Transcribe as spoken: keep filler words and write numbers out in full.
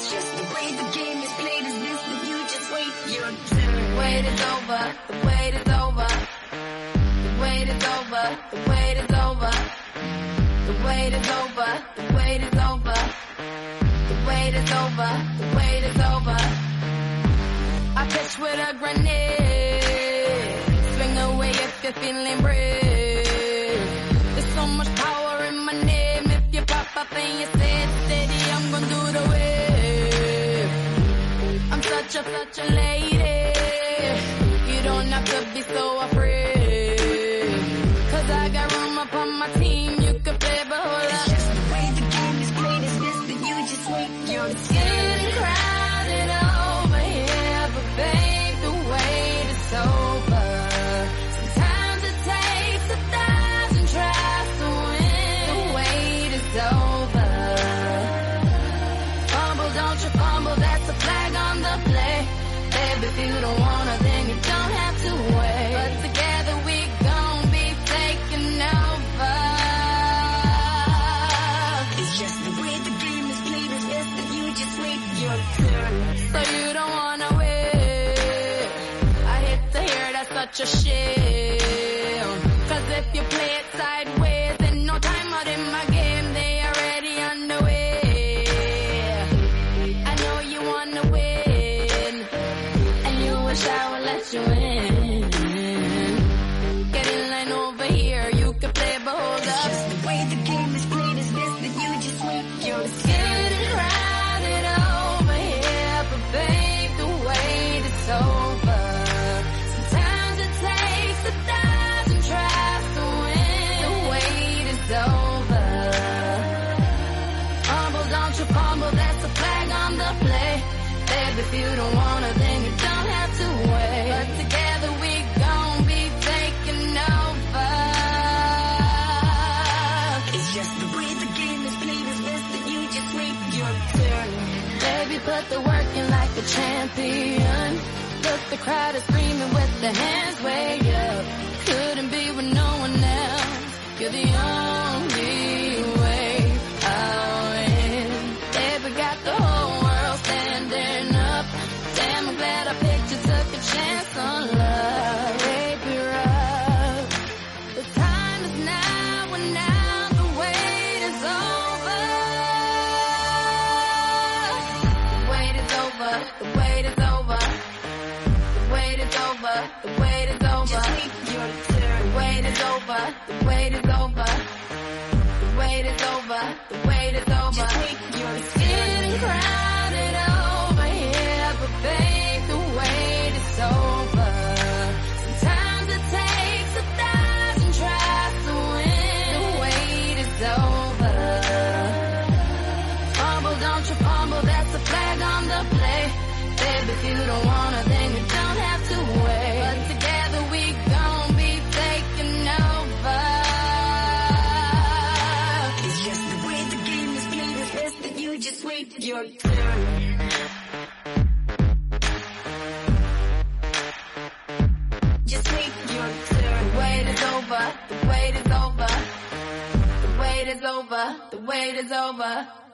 It's just the way the game is played. Is this that you just wait your turn? The wait is over, the wait is over. The wait is over, the wait is over. The wait is over, the wait is over. The wait is over, the wait is over. I pitch with a grenade. Swing away if you're feeling brave. There's so much power in my name. If you pop up and you say it steady, I'm gonna do the wave. I'm such a, such a lady. You don't have to be so afraid. Cause I got room up on my team. You can play, but hold up. It's just the way the game is played. Is this that you just wait your turn? It's getting crowded over here, but babe, the wait is over. Sometimes it takes a thousand tries to win. The wait is over. Fumble, don't you fumble, that's a flag on the play. Baby, if you don't wanna, then you don't have to wait. But together we gon' be taking over. It's just the way the game is played. It's best that you just wait your turn. So you don't wanna wait. I hate to hear that's such a shame. Cause if you play it sideways, then no time out in my game, they already underway. I know you wanna win, and you wish I would let you in. Get in line over here, you can play, but hold up. It's just the way the game is played. Is best that you just wait your turn. It's getting crowded over here, but babe, the wait is over. Sometimes it takes a thousand tries to win. The wait is over. Fumble, don't you fumble, that's a flag on the play. Babe, if you don't wanna, then you don't have to wait. But together we gon' be taking over. It's just the way the game is played. It's best that you just wait your turn. Baby, put the work in like a champion. Look, the crowd is screaming with their hands way up. Couldn't be with no one else. You're the only way I'll win. Baby, got the whole world standing up. Damn, I'm glad I picked you, took a chance on love. Baby, rough. The time is now, and now the wait is over. The wait is over, the wait is over. The wait is over, the wait is over. Just wait your turn. The wait is over, the wait is over. The wait is over, the wait is over. Just wait your turn. It's getting crowded over here, but babe, the wait is over. Sometimes it takes a thousand tries to win. The wait is over. Fumble, don't you fumble, that's a flag on the play. Babe, if you don't wanna, then you don't have to wait. But together we gon' be taking over. It's just the way the game is played. It's best that you just wait your turn. Just wait your turn. The wait is over, the wait is over. The wait is over, the wait is over.